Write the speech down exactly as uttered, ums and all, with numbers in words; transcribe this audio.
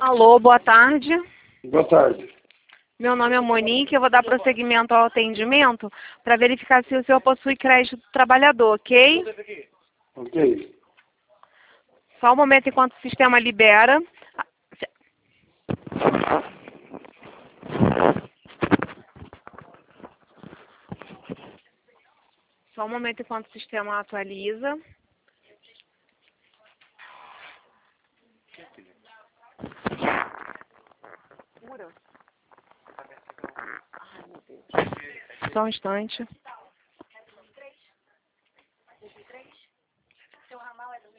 Alô, boa tarde. Boa tarde. Meu nome é Monique, eu vou dar prosseguimento ao atendimento para verificar se o senhor possui crédito do trabalhador, ok? Ok. Só um momento enquanto o sistema libera. Só um momento enquanto o sistema atualiza. Só um instante.